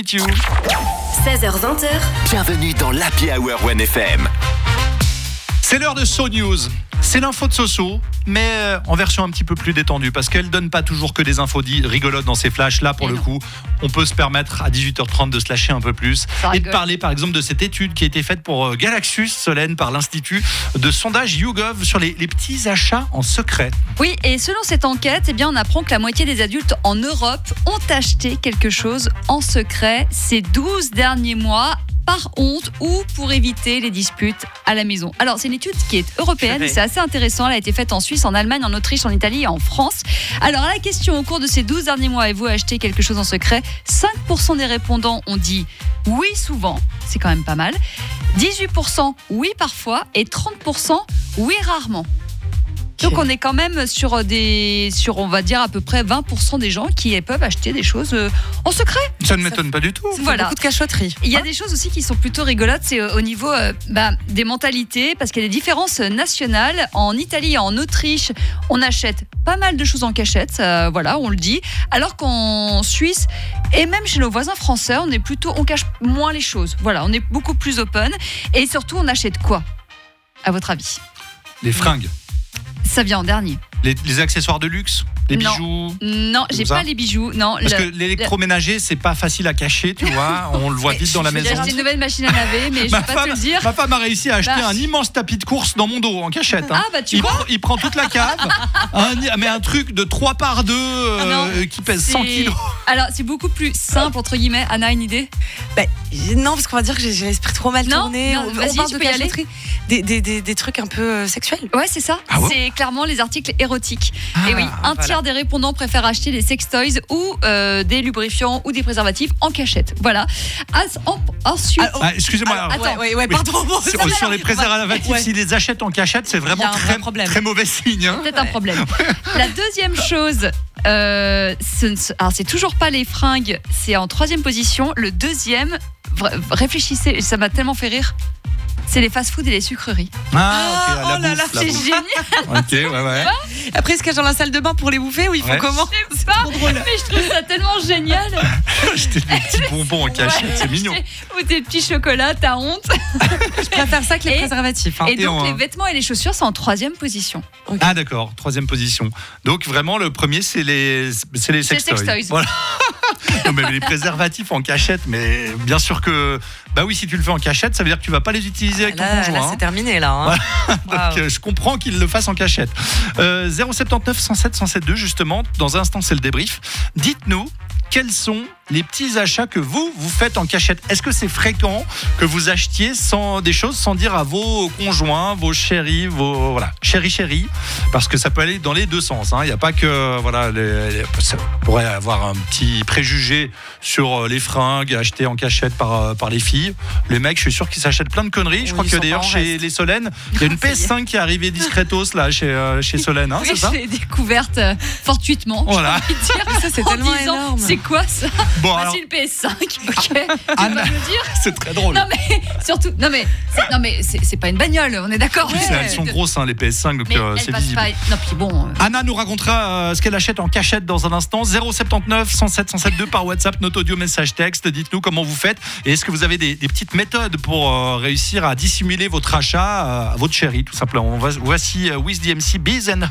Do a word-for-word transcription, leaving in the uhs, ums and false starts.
Meet You. seize heures vingt. Bienvenue dans l'Happy Hour One F M. C'est l'heure de So News. C'est l'info de Soso, mais en version un petit peu plus détendue, parce qu'elle donne pas toujours que des infos rigolotes dans ses flashs. Là, pour Et le non. coup, on peut se permettre à dix-huit heures trente de se lâcher un peu plus Ça et de rigole. parler, par exemple, de cette étude qui a été faite pour Galaxus, Solène, par l'Institut de sondage YouGov sur les, les petits achats en secret. Oui, et selon cette enquête, eh bien, on apprend que la moitié des adultes en Europe ont acheté quelque chose en secret ces douze derniers mois, par honte ou pour éviter les disputes à la maison. Alors, c'est une étude qui est européenne, C'est c'est assez intéressant. Elle a été faite en Suisse, en Allemagne, en Autriche, en Italie et en France. Alors, à la question, au cours de ces douze derniers mois, avez-vous acheté quelque chose en secret ? cinq pour cent des répondants ont dit oui souvent, c'est quand même pas mal. dix-huit pour cent oui parfois et trente pour cent oui rarement. Donc on est quand même sur des, sur on va dire à peu près vingt pour cent des gens qui peuvent acheter des choses euh, en secret. Ça ne m'étonne pas du tout. Voilà. Beaucoup de cachotterie. Il y a des choses aussi qui sont plutôt rigolotes, c'est au niveau euh, bah, des mentalités, parce qu'il y a des différences nationales. En Italie et en Autriche, on achète pas mal de choses en cachette, ça, voilà, on le dit. Alors qu'en Suisse, et même chez nos voisins français, on est plutôt, on cache moins les choses. Voilà, on est beaucoup plus open. Et surtout, on achète quoi, à votre avis ? Les fringues, Ça vient en dernier. les, les accessoires de luxe, les Non. bijoux. Non, j'ai Comme ça pas les bijoux. Non, Parce le- que l'électroménager, c'est pas facile à cacher, tu vois. On le voit vite dans la j'ai maison. acheté une nouvelle machine à laver, mais je Ma vais pas femme, te le dire. ma femme a réussi à acheter Bah. un immense tapis de course dans mon dos en cachette. hein. Ah, bah, tu il, vois. prend, il prend toute la cave, un, mais un truc de trois par deux euh, Ah non, qui pèse c'est- cent kilos. Alors, c'est beaucoup plus simple, entre guillemets. Anna, une idée ? Bah, non, parce qu'on va dire que j'ai j'ai l'esprit trop mal Non, tourné. non, on, vas-y, on parle tu de peux y aller. cachotterie. Des, des, des, des trucs un peu euh, sexuels. Ouais, c'est ça. Ah ouais C'est clairement les articles érotiques. Ah, Et oui, un voilà. tiers des répondants préfèrent acheter des sextoys ou euh, des lubrifiants ou des préservatifs en cachette. Voilà. As- en- ensuite, Ah, oh, Ah, excusez-moi. Alors, alors, attends. Ouais, ouais, ouais, pardon. bon, sur, ça va, sur les on va- préservatifs, Ouais. s'ils les achètent en cachette, c'est Il y vraiment a un vrai très, problème. très mauvais signe. hein. peut-être un problème. La deuxième chose, euh, ce ne se- alors c'est toujours pas les fringues, c'est en troisième position. Le deuxième, vra- réfléchissez, ça m'a tellement fait rire. C'est les fast-food et les sucreries. Ah, ok, Ah, la oh là bouffe, là, la C'est bouffe. génial. Ok, ouais, ouais. Après, ils se cachent dans la salle de bain pour les bouffer ou ils font Ouais. comment Je sais pas, mais je trouve ça tellement génial. Acheter des petits bonbons en cachette, Ouais, c'est mignon. acheter- Ou tes petits chocolats, t'as honte. Je préfère ça que les Et- préservatifs. hein. Et Et donc on- les vêtements et les chaussures sont en troisième position. Ah d'accord, troisième position. Donc vraiment le premier c'est les c'est les C'est les sextoys. sextoys. Voilà. Non, mais les préservatifs en cachette, mais bien sûr que bah oui si tu le fais en cachette, ça veut dire que tu vas pas les utiliser avec ton Là, conjoint. là, hein. c'est terminé là. hein. Donc Waouh. euh, je comprends qu'ils le fassent en cachette. Euh, zéro sept neuf, cent sept, cent sept deux justement. Dans un instant c'est le débrief. Dites-nous quels sont les petits achats que vous, vous faites en cachette. Est-ce que c'est fréquent que vous achetiez sans, des choses sans dire à vos conjoints, vos chéris, vos voilà, chéris chéris, parce que ça peut aller dans les deux sens. hein. Il n'y a pas que voilà, les, les- ça pourrait avoir un petit préjugé sur les fringues achetées en cachette par, euh, par les filles. Les mecs, je suis sûr qu'ils s'achètent plein de conneries. Je Oui, crois ils que sont d'ailleurs pas en chez reste. les Solène, il y a une P S cinq qui est arrivée discretos là chez, euh, chez Solène, hein, Oui, c'est ça je l'ai découverte euh, fortuitement. Voilà. J'ai envie de dire, Ça, c'est en tellement disant, énorme. c'est quoi ça Bon Voici alors, une P S cinq, ok. Tu Anna- vas me le dire c'est très drôle. Non mais surtout, non mais, c'est, non mais c'est, c'est pas une bagnole, on est d'accord. En plus, Ouais. elles sont grosses hein, les P S cinq, donc Mais euh, elle c'est passe visible. pas. Non puis bon. euh, Anna nous racontera euh, ce qu'elle achète en cachette dans un instant. zéro sept neuf, cent sept, cent sept deux par WhatsApp, notre audio message texte. Dites-nous comment vous faites et est-ce que vous avez des, des petites méthodes pour euh, réussir à dissimuler votre achat euh, à votre chérie, tout simplement. On va- Voici euh, Wiz D M C, Bees and